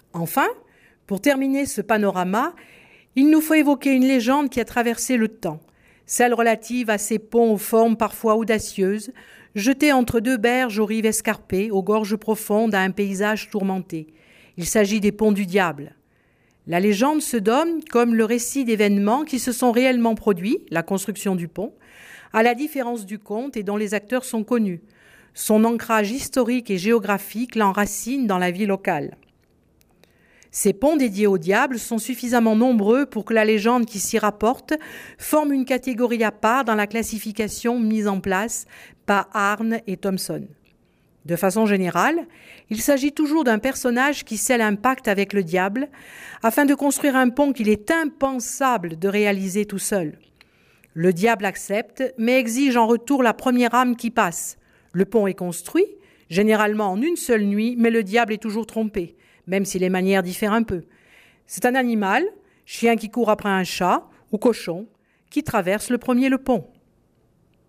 Enfin, pour terminer ce panorama, il nous faut évoquer une légende qui a traversé le temps, celle relative à ces ponts aux formes parfois audacieuses, jetés entre deux berges aux rives escarpées, aux gorges profondes, à un paysage tourmenté. Il s'agit des ponts du diable. La légende se donne comme le récit d'événements qui se sont réellement produits, la construction du pont, à la différence du conte et dont les acteurs sont connus. Son ancrage historique et géographique l'enracine dans la vie locale. Ces ponts dédiés au diable sont suffisamment nombreux pour que la légende qui s'y rapporte forme une catégorie à part dans la classification mise en place par Arne et Thomson. De façon générale, il s'agit toujours d'un personnage qui scelle un pacte avec le diable afin de construire un pont qu'il est impensable de réaliser tout seul. Le diable accepte, mais exige en retour la première âme qui passe. Le pont est construit, généralement en une seule nuit, mais le diable est toujours trompé, même si les manières diffèrent un peu. C'est un animal, chien qui court après un chat ou cochon, qui traverse le premier le pont.